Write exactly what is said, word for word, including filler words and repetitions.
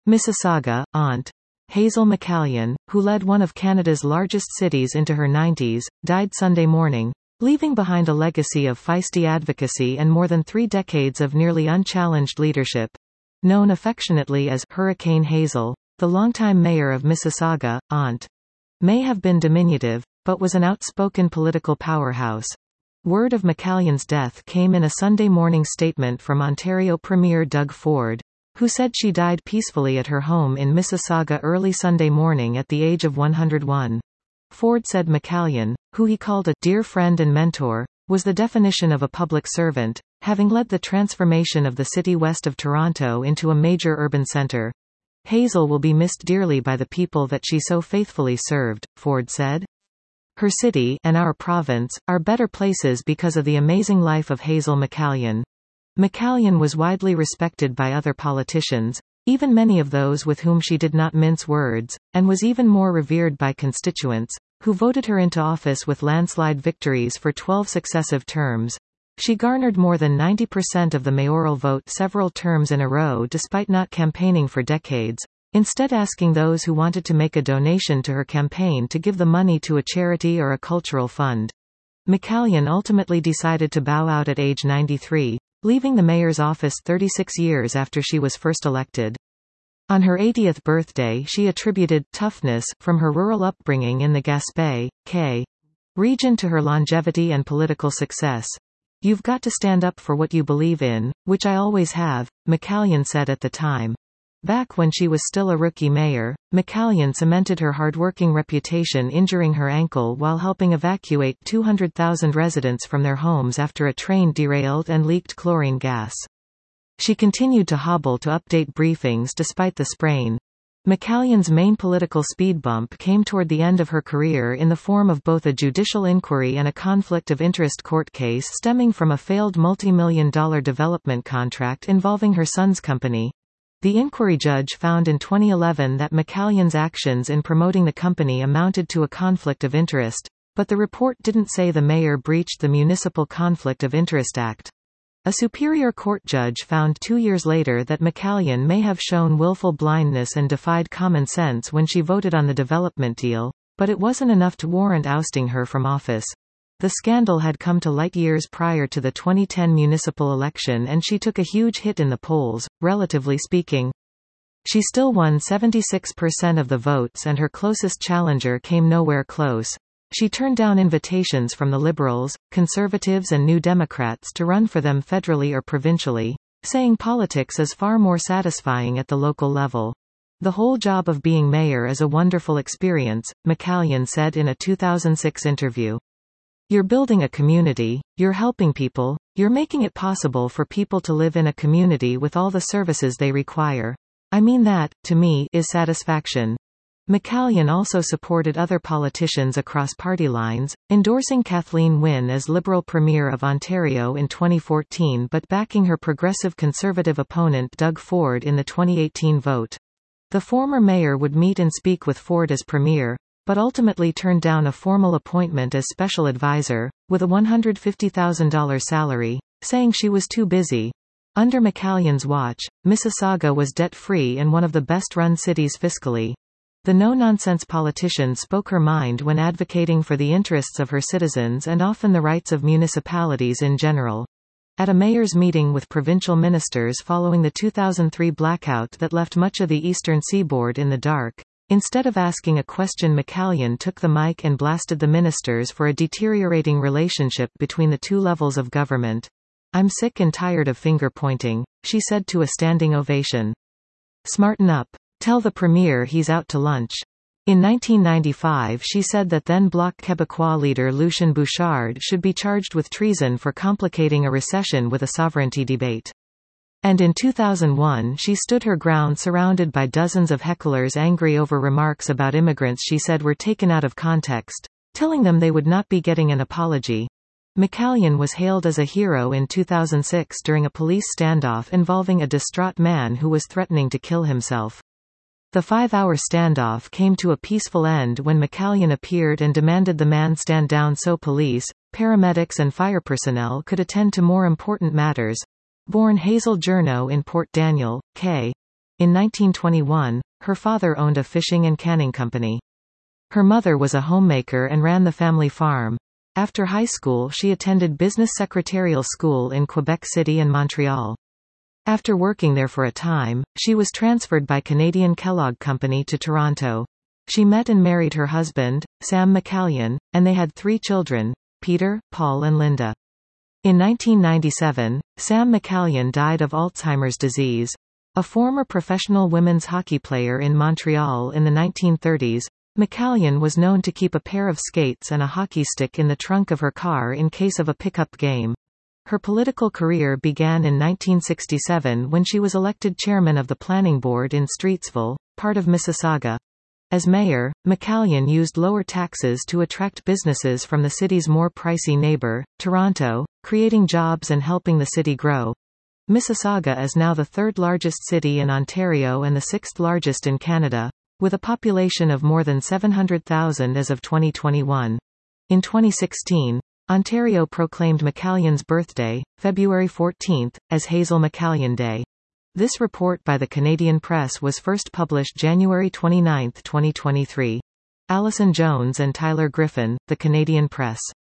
Mississauga, aunt. Hazel McCallion, who led one of Canada's largest cities into her nineties, died Sunday morning, leaving behind a legacy of feisty advocacy and more than three decades of nearly unchallenged leadership. Known affectionately as Hurricane Hazel, the longtime mayor of Mississauga, aunt. May have been diminutive, but was an outspoken political powerhouse. Word of McCallion's death came in a Sunday morning statement from Ontario Premier Doug Ford, who said she died peacefully at her home in Mississauga early Sunday morning at the age of one hundred one. Ford said McCallion, who he called a dear friend and mentor, was the definition of a public servant, having led the transformation of the city west of Toronto into a major urban centre. Hazel will be missed dearly by the people that she so faithfully served, Ford said. Her city, and our province, are better places because of the amazing life of Hazel McCallion. McCallion was widely respected by other politicians, even many of those with whom she did not mince words, and was even more revered by constituents, who voted her into office with landslide victories for twelve successive terms. She garnered more than ninety percent of the mayoral vote several terms in a row despite not campaigning for decades, instead asking those who wanted to make a donation to her campaign to give the money to a charity or a cultural fund. McCallion ultimately decided to bow out at age ninety-three, leaving the mayor's office thirty-six years after she was first elected. On her eightieth birthday she attributed toughness from her rural upbringing in the Gaspé, K. region to her longevity and political success. "You've got to stand up for what you believe in, which I always have," McCallion said at the time. Back when she was still a rookie mayor, McCallion cemented her hardworking reputation injuring her ankle while helping evacuate two hundred thousand residents from their homes after a train derailed and leaked chlorine gas. She continued to hobble to update briefings despite the sprain. McCallion's main political speed bump came toward the end of her career in the form of both a judicial inquiry and a conflict of interest court case stemming from a failed multi-million dollar development contract involving her son's company. The inquiry judge found in twenty eleven that McCallion's actions in promoting the company amounted to a conflict of interest, but the report didn't say the mayor breached the Municipal Conflict of Interest Act. A Superior Court judge found two years later that McCallion may have shown willful blindness and defied common sense when she voted on the development deal, but it wasn't enough to warrant ousting her from office. The scandal had come to light years prior to the twenty ten municipal election and she took a huge hit in the polls, relatively speaking. She still won seventy-six percent of the votes and her closest challenger came nowhere close. She turned down invitations from the Liberals, Conservatives and New Democrats to run for them federally or provincially, saying politics is far more satisfying at the local level. "The whole job of being mayor is a wonderful experience," McCallion said in a two thousand six interview. "You're building a community, you're helping people, you're making it possible for people to live in a community with all the services they require. I mean that, to me, is satisfaction." McCallion also supported other politicians across party lines, endorsing Kathleen Wynne as Liberal Premier of Ontario in twenty fourteen but backing her progressive Conservative opponent Doug Ford in the twenty eighteen vote. The former mayor would meet and speak with Ford as Premier, but ultimately turned down a formal appointment as special advisor, with a one hundred fifty thousand dollars salary, saying she was too busy. Under McCallion's watch, Mississauga was debt-free and one of the best-run cities fiscally. The no-nonsense politician spoke her mind when advocating for the interests of her citizens and often the rights of municipalities in general. At a mayor's meeting with provincial ministers following the two thousand three blackout that left much of the eastern seaboard in the dark, instead of asking a question, McCallion took the mic and blasted the ministers for a deteriorating relationship between the two levels of government. "I'm sick and tired of finger-pointing," she said to a standing ovation. "Smarten up. Tell the Premier he's out to lunch." In nineteen ninety-five she said that then Bloc Québécois leader Lucien Bouchard should be charged with treason for complicating a recession with a sovereignty debate. And in two thousand one she stood her ground surrounded by dozens of hecklers angry over remarks about immigrants she said were taken out of context, telling them they would not be getting an apology. McCallion was hailed as a hero in two thousand six during a police standoff involving a distraught man who was threatening to kill himself. The five-hour standoff came to a peaceful end when McCallion appeared and demanded the man stand down so police, paramedics and fire personnel could attend to more important matters. Born Hazel Journo in Port Daniel, K. In nineteen twenty-one, her father owned a fishing and canning company. Her mother was a homemaker and ran the family farm. After high school she attended business secretarial school in Quebec City and Montreal. After working there for a time, she was transferred by Canadian Kellogg Company to Toronto. She met and married her husband, Sam McCallion, and they had three children, Peter, Paul and Linda. In nineteen ninety-seven, Sam McCallion died of Alzheimer's disease. A former professional women's hockey player in Montreal in the nineteen thirties, McCallion was known to keep a pair of skates and a hockey stick in the trunk of her car in case of a pickup game. Her political career began in nineteen sixty-seven when she was elected chairman of the planning board in Streetsville, part of Mississauga. As mayor, McCallion used lower taxes to attract businesses from the city's more pricey neighbor, Toronto, creating jobs and helping the city grow. Mississauga is now the third largest city in Ontario and the sixth largest in Canada, with a population of more than seven hundred thousand as of twenty twenty-one. In twenty sixteen, Ontario proclaimed McCallion's birthday, February fourteenth, as Hazel McCallion Day. This report by the Canadian Press was first published January twenty-ninth, twenty twenty-three. Alison Jones and Tyler Griffin, The Canadian Press.